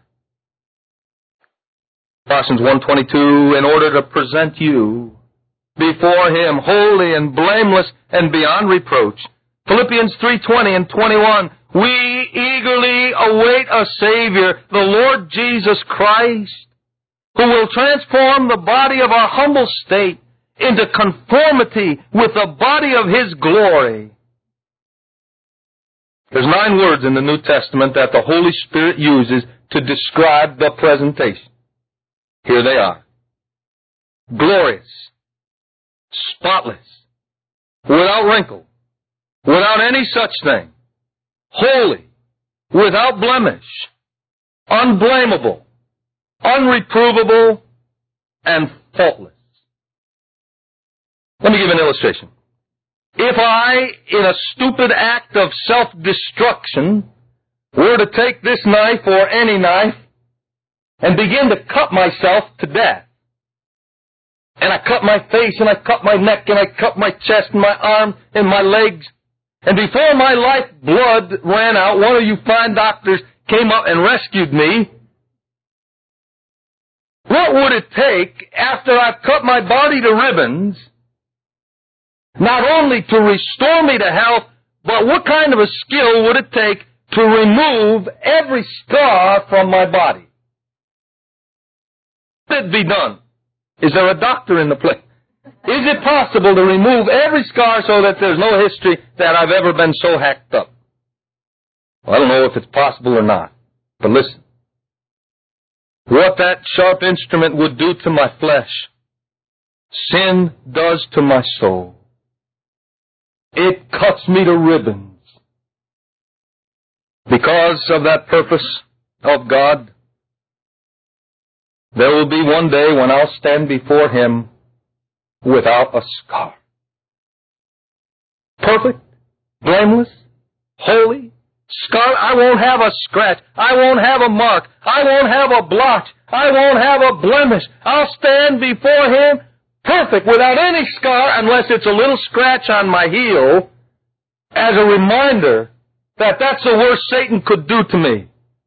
Colossians 1:22, in order to present you before him holy and blameless and beyond reproach. Philippians 3:20 and 21, we eagerly await a Savior, the Lord Jesus Christ, who will transform the body of our humble state into conformity with the body of his glory. There's 9 words in the New Testament that the Holy Spirit uses to describe the presentation. Here they are. Glorious, spotless, without wrinkle, without any such thing, holy, without blemish, unblameable, unreprovable, and faultless. Let me give an illustration. If I, in a stupid act of self-destruction, were to take this knife or any knife and begin to cut myself to death, and I cut my face, and I cut my neck, and I cut my chest, and my arms, and my legs, and before my life blood ran out, one of you fine doctors came up and rescued me, what would it take after I've cut my body to ribbons, not only to restore me to health, but what kind of a skill would it take to remove every scar from my body? Could it be done? Is there a doctor in the place? Is it possible to remove every scar so that there's no history that I've ever been so hacked up? Well, I don't know if it's possible or not, but listen. What that sharp instrument would do to my flesh, sin does to my soul. It cuts me to ribbons. Because of that purpose of God, there will be one day when I'll stand before him without a scar. Perfect, blameless, holy, scar. I won't have a scratch. I won't have a mark. I won't have a blotch. I won't have a blemish. I'll stand before him perfect, without any scar, unless it's a little scratch on my heel, as a reminder that that's the worst Satan could do to me.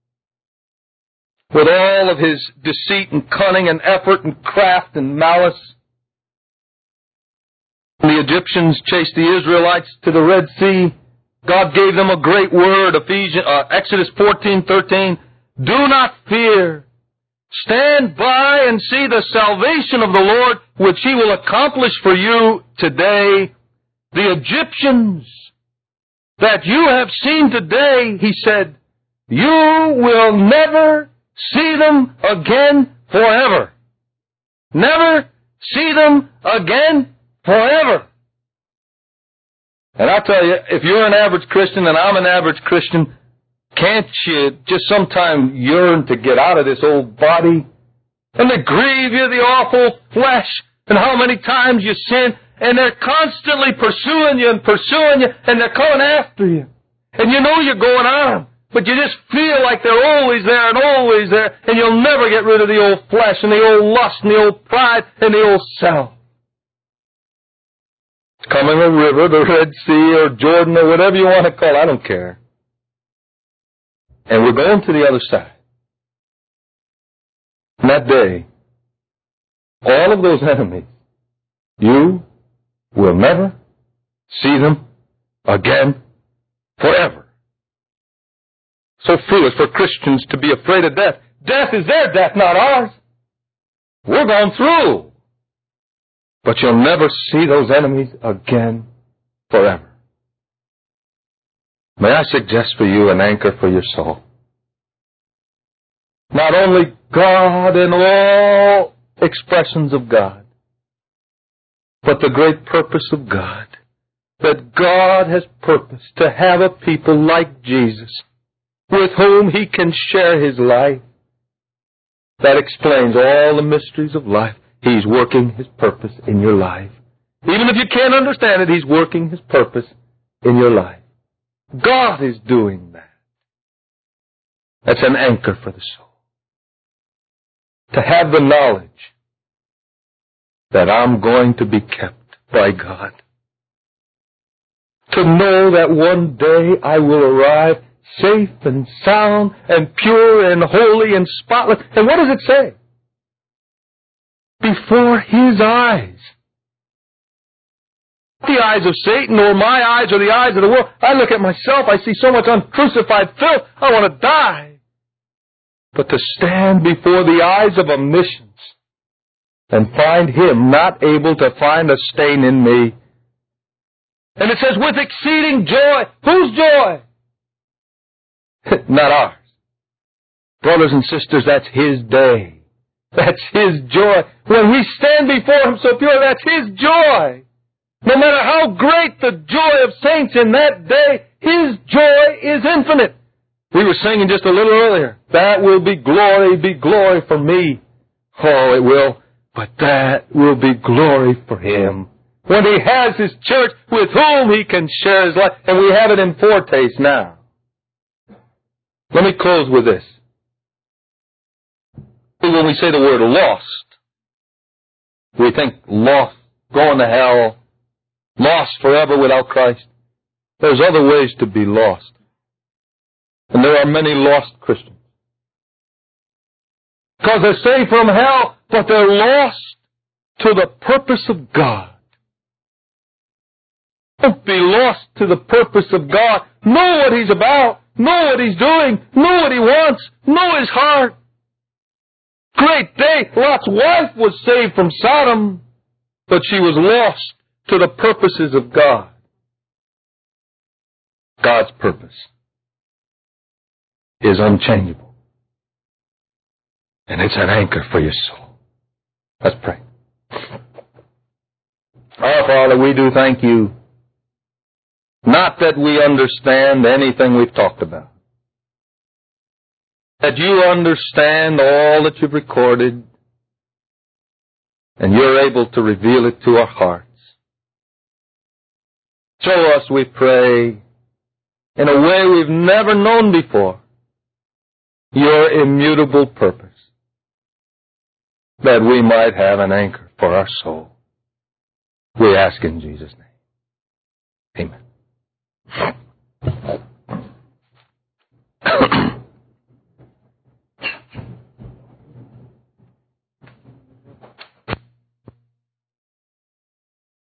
With all of his deceit and cunning and effort and craft and malice, The Egyptians chased the Israelites to the Red Sea. God gave them a great word, Exodus 14:13. Do not fear. Stand by and see the salvation of the Lord, which He will accomplish for you today. The Egyptians that you have seen today, He said, you will never see them again forever. Never see them again forever. And I'll tell you, if you're an average Christian and I'm an average Christian, can't you just sometime yearn to get out of this old body? And they grieve you, the awful flesh, and how many times you sin, and they're constantly pursuing you, and they're coming after you. And you know you're going on them, but you just feel like they're always there and always there, and you'll never get rid of the old flesh and the old lust and the old pride and the old self. Coming a river, the Red Sea, or Jordan, or whatever you want to call it, I don't care. And we're going to the other side. And that day, all of those enemies, you will never see them again forever. So foolish for Christians to be afraid of death. Death is their death, not ours. We're going through. But you'll never see those enemies again forever. May I suggest for you an anchor for your soul? Not only God and all expressions of God, but the great purpose of God. That God has purposed to have a people like Jesus, with whom He can share His life. That explains all the mysteries of life. He's working His purpose in your life. Even if you can't understand it, He's working His purpose in your life. God is doing that. That's an anchor for the soul. To have the knowledge that I'm going to be kept by God. To know that one day I will arrive safe and sound and pure and holy and spotless. And what does it say? Before His eyes. The eyes of Satan or my eyes or the eyes of the world. I look at myself, I see so much uncrucified filth, I want to die. But to stand before the eyes of omniscience and find Him not able to find a stain in me. And it says, with exceeding joy. Whose joy? Not ours. Brothers and sisters, that's His day. That's His joy. When we stand before Him so pure, that's His joy. No matter how great the joy of saints in that day, His joy is infinite. We were singing just a little earlier. That will be glory for me. Oh, it will. But that will be glory for Him. When He has His church with whom He can share His life. And we have it in foretaste now. Let me close with this. When we say the word lost, we think lost, going to hell, lost forever without Christ. There's other ways to be lost. And there are many lost Christians. Because they're saved from hell, but they're lost to the purpose of God. Don't be lost to the purpose of God. Know what He's about. Know what He's doing. Know what He wants. Know His heart. Great day. Lot's wife was saved from Sodom, but she was lost to the purposes of God. God's purpose is unchangeable. And it's an anchor for your soul. Let's pray. Our Father, we do thank You. Not that we understand anything we've talked about. That You understand all that You've recorded, and You're able to reveal it to our hearts. Show us, we pray, in a way we've never known before, Your immutable purpose, that we might have an anchor for our soul. We ask in Jesus' name. Amen.